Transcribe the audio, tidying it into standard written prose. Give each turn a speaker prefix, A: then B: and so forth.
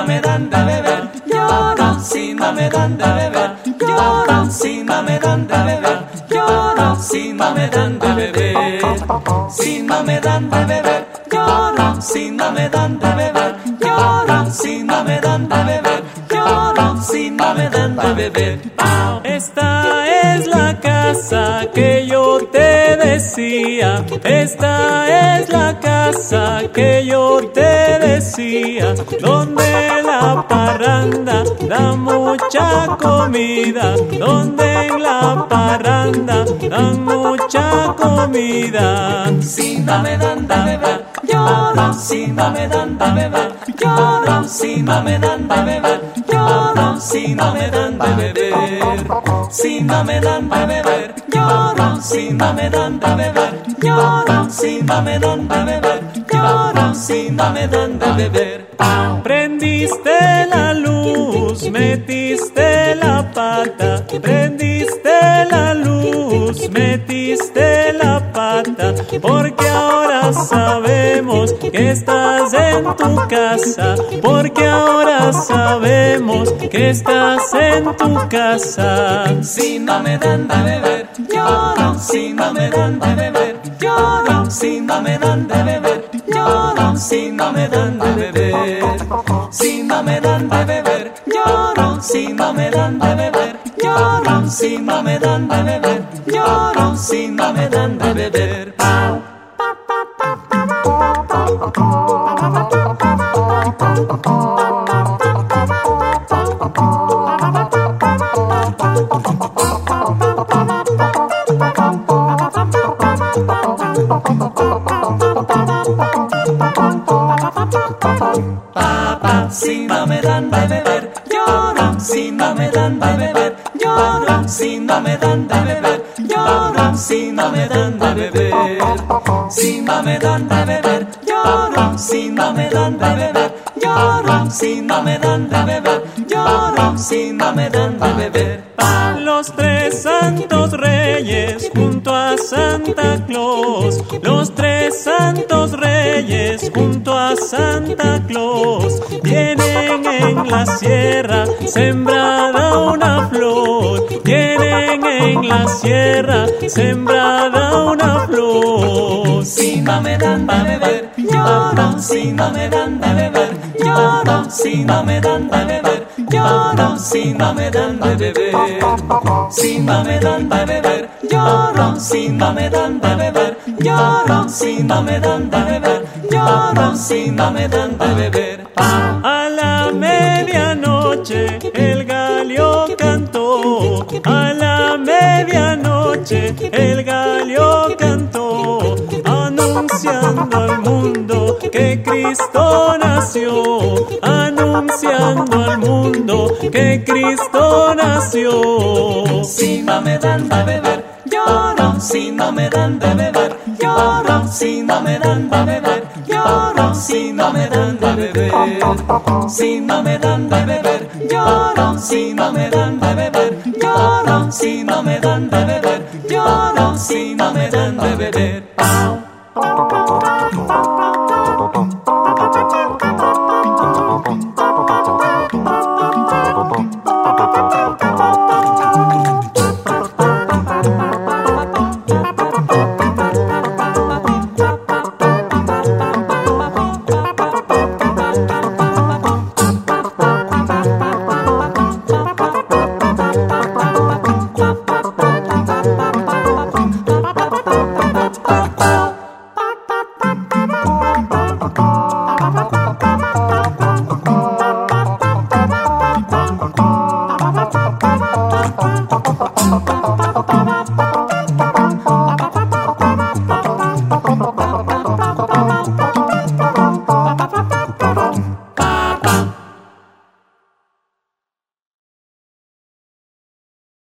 A: me dan de beber, lloro, encima me dan de beber, lloro, encima me dan de beber, lloro, encima me dan de beber, encima me dan de beber, lloro, encima me dan de beber, lloro, encima me dan de beber, lloro, encima me dan de beber.
B: Esta es la casa que yo te decía, esta es la casa que yo te decía, donde la parranda da mucha comida, donde en la parranda dan mucha comida.
A: Encima me dan de beber, lloro, encima me dan de beber, lloro, encima me dan de beber, lloro, encima me dan de beber, encima me dan de beber, lloro, encima me dan de beber, lloro, encima me dan de beber, lloro, encima me dan de beber.
B: Prendiste la luz, metiste la pata, prendiste la luz, metiste la pata, porque ahora sabemos que estás en tu casa, porque ahora sabemos que estás en tu casa.
A: Encima me dan de beber, lloro, encima me dan de beber, lloro, encima me dan de beber, lloro, encima me dan de beber, encima me dan de beber, lloro, encima me dan de beber, lloro, encima me dan de beber, lloro, encima me dan de beber. Encima me dan de beber, lloro, encima me dan de beber, lloro, encima me dan de beber, lloro, encima me dan de beber, encima me dan de beber, lloro, encima me dan de beber, lloro, encima me dan de beber, lloro, encima me dan de beber.
B: Los tres santos reyes junto a Santa Claus, los tres santos reyes junto a Santa Claus, tienen en la sierra sembrada una flor, tienen en la sierra sembrada una flor.
A: Encima me dan de beber, lloro, encima me dan de beber, lloro, encima me dan de beber, lloro, encima me dan de beber, encima me dan de beber, lloro, encima me dan de beber, lloro, encima me dan de beber, lloro, encima me dan de beber.
B: A la medianoche el gallo cantó, a la medianoche el gallo cantó, anunciando al mundo que Cristo nació, anunciando al mundo que Cristo nació.
A: Encima me dan de beber, lloro, encima me dan de beber, lloro, encima me dan de beber, lloro, encima me dan de beber, encima me dan de beber, lloro, encima me dan de beber, lloro, encima me dan de beber, lloro, encima me dan de beber.